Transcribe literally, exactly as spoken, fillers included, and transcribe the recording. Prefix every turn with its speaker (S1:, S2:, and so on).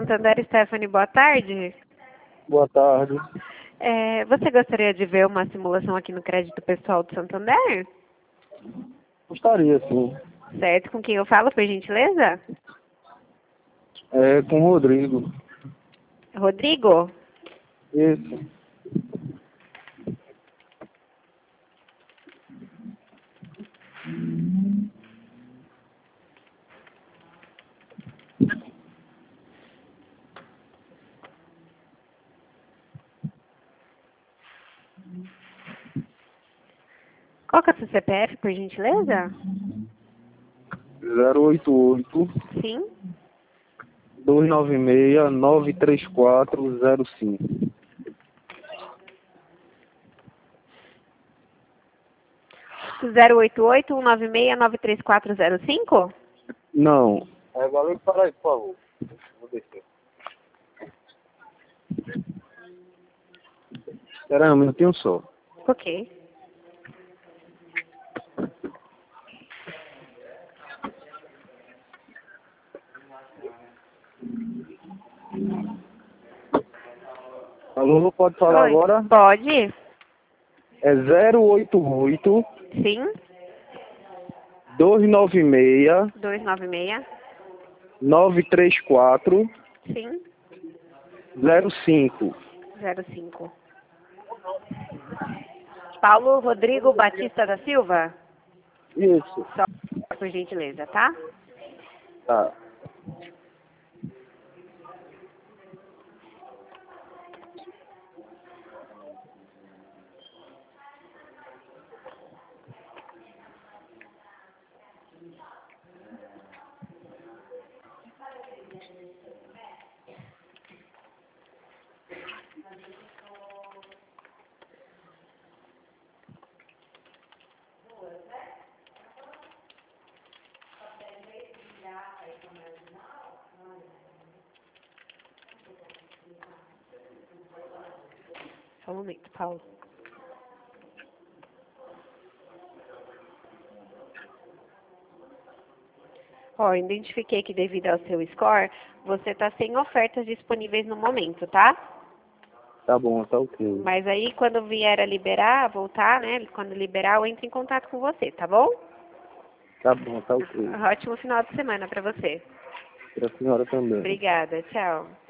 S1: Santander, Stephanie, boa tarde.
S2: Boa tarde.
S1: É, você gostaria de ver uma simulação aqui no crédito pessoal do Santander?
S2: Gostaria, sim.
S1: Certo, com quem eu falo, por gentileza?
S2: É com o Rodrigo.
S1: Rodrigo?
S2: Isso.
S1: Qual que é o seu C P F, por gentileza?
S2: zero oito oito,
S1: Sim.
S2: dois nove seis, nove três quatro zero cinco.
S1: zero oito oito, um nove seis, nove três quatro zero cinco?
S2: Não. É, valeu, para aí, por favor. Vou descer. Espera aí um minutinho só.
S1: Ok.
S2: Alô, pode falar
S1: Oi.
S2: agora?
S1: Pode?
S2: É zero oito oito,
S1: Sim.
S2: dois nove seis,
S1: dois nove seis.
S2: nove três quatro
S1: Sim.
S2: zero cinco.
S1: zero cinco. Paulo Rodrigo Batista da Silva?
S2: Isso.
S1: Só por gentileza, tá?
S2: Tá.
S1: Só um momento, Paulo. Ó, identifiquei que devido ao seu score, você está sem ofertas disponíveis no momento, tá?
S2: Tá bom, tá ok.
S1: Mas aí, quando vier a liberar, voltar, né? Quando liberar, eu entro em contato com você, tá bom?
S2: Tá bom, tá ok.
S1: Ótimo final de semana para você.
S2: Pra senhora também.
S1: Obrigada, tchau.